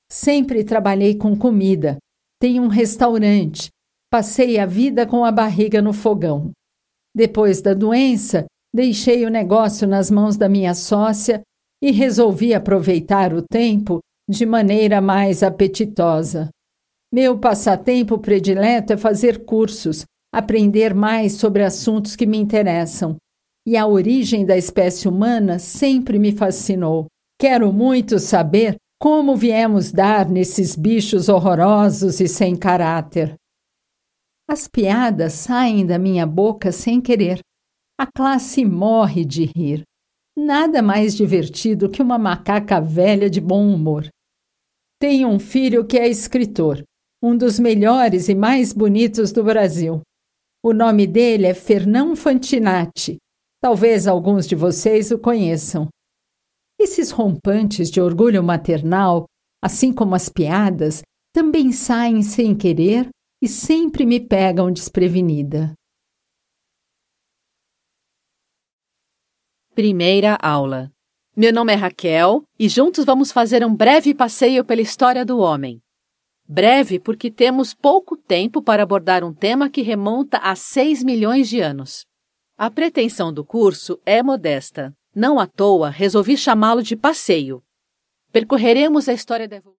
Sempre trabalhei com comida. Tenho um restaurante. Passei a vida com a barriga no fogão. Depois da doença, deixei o negócio nas mãos da minha sócia e resolvi aproveitar o tempo de maneira mais apetitosa. Meu passatempo predileto é fazer cursos, aprender mais sobre assuntos que me interessam. E a origem da espécie humana sempre me fascinou. Quero muito saber como viemos dar nesses bichos horrorosos e sem caráter. As piadas saem da minha boca sem querer. A classe morre de rir. Nada mais divertido que uma macaca velha de bom humor. Tenho um filho que é escritor, um dos melhores e mais bonitos do Brasil. O nome dele é Fernão Fantinatti. Talvez alguns de vocês o conheçam. Esses rompantes de orgulho maternal, assim como as piadas, também saem sem querer e sempre me pegam desprevenida. Primeira aula. Meu nome é Raquel e juntos vamos fazer um breve passeio pela história do homem. Breve porque temos pouco tempo para abordar um tema que remonta a 6 milhões de anos. A pretensão do curso é modesta. Não à toa, resolvi chamá-lo de passeio. Percorreremos a história da evolução.